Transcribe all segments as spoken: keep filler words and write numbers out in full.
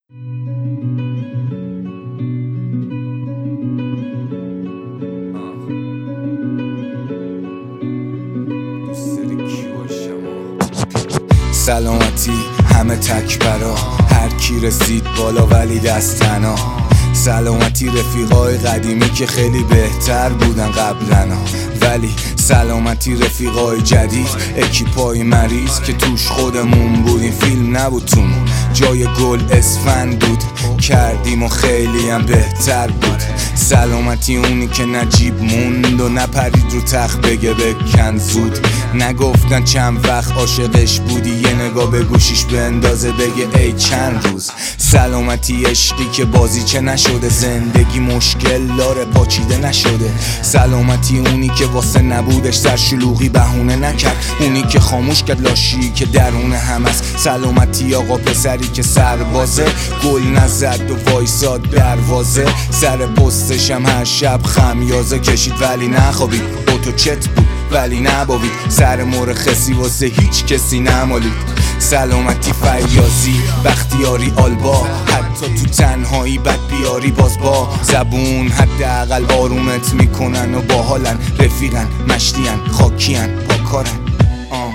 سلامتی همه تکبرا، هر کی رسید بالا ولی دست تنها. سلامتی رفیقای قدیمی که خیلی بهتر بودن قبلنا، ولی سلامتی رفیقای جدید، اکیپای مریض که توش خودمون بودیم. فیلم نبود تومون، جای گل اسفند بود، کردیم و خیلی هم بهتر بود. سلامتی اونی که نجیب موند و نپرید رو تخت بگه بکن زود. نگفتن چند وقت عاشقش بودی، یه نگاه به گوشیش به اندازه بگه ای چند روز. سلامتی عشقی که بازی چه نشده، زندگی مشکل داره پاچیده نشده. سلامتی اونی که واسه نبودش سر شلوغی بهونه نکرد، اونی که خاموش کرد لاشی که درون هم است. سلامتی آقا پسری که سربازه، گل نزد و وایساد دروازه. سر پستش هم هر شب خمیازه کشید ولی نخوابید، اوتو چت بود ولی نباوید. سر مرخصی واسه هیچ کسی نمالید. سلامتی فیاضی بختیاری آلبا، حتی تو تنهایی بد بیاری باز با زبون حداقل آرومت میکنن و باحالن، رفیقن، مشتین، خاکین، پاکارن. آه.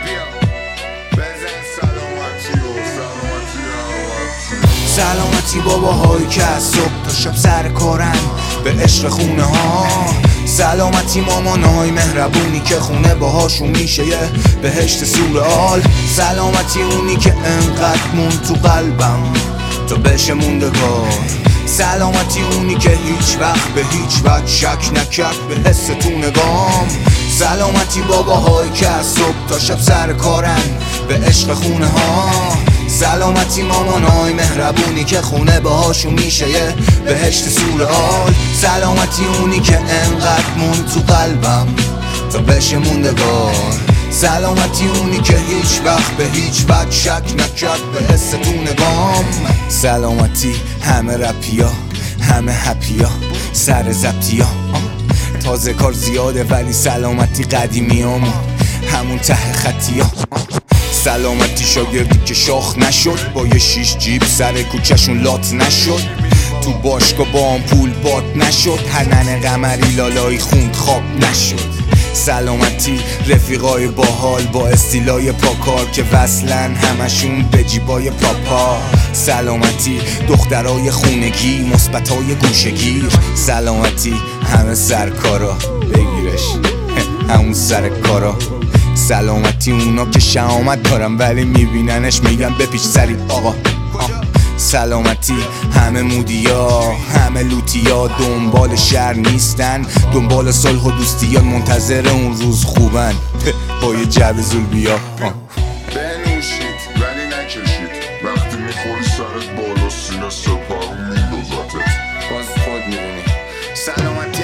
سلامتی باباهایی که از صبح تا شب سر کارن به عشق خونه ها. سلامتی مامانای مهربونی که خونه باهاشون میشه یه بهشت سورئال. سلامتی اونی که انقدر مون تو قلبم تو بشه موندگار. سلامتی اونی که هیچ وقت به هیچ وقت شک نکرد به حس تو نگام. سلامتی باباهایی که از صبح تا شب سر کارن به عشق خونه ها. سلامتی مامانای مهربونی که خونه باهاشون میشه یه بهشت سورئال. سلامتی اونی که انقدر مون تو قلبم تا بشه موندگار. سلامتی اونی که هیچ وقت به هیچ وقت شک نکرد به حس تو نگام. سلامتی همه رپیا، همه هپیا، سر زبطیا. تازه کار زیاده ولی سلامتی قدیمیامون همون ته خطیا. سلامتی شاگردی که شاخ نشد، با یه شیش جیب سر کوچه‌شون لات نشد. تو باشگاه با آمپول باد نشد، هنن قمری لالایی خوند خواب نشد. سلامتی رفیقای باحال با استیلای پاکار که وصلن همشون به جیبای پاپا. سلامتی دخترای خونگی، مثبتای گوشگیر. سلامتی همه سرکارا، بگیرش همون سر کارا. سلامتی اونا که شهامت دارن ولی میبیننش میگن بپیچ سری آقا. سلامتی همه مودیا، همه لوتیا، دنبال شر نیستن، دنبال صلح و دوستیان، منتظر اون روز خوبن با یه جعبه زول بیا. بنوشید ولی نکشید، وقتی میخوری سرت بالا سینه سپرون میدوزتت، باز خود میدونی. سلامتی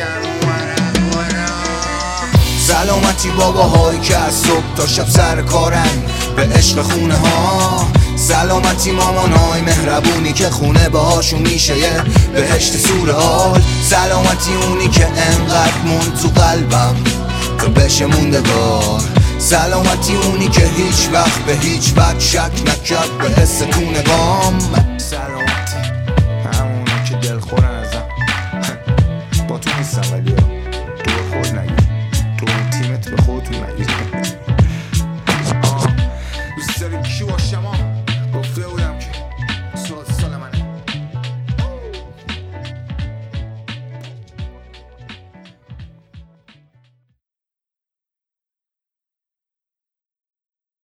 سلامتی باباهایی که از صبح تا شب سر کارن به عشق خونه ها. سلامتی مامانای مهربونی که خونه باهاشون میشه یه بهشت سورئال. سلامتی اونی که انقدر مون تو قلبم تا بشه موندگار. سلامتی اونی که هیچ وقت به هیچ وقت شک نکرد به حس تو نگام.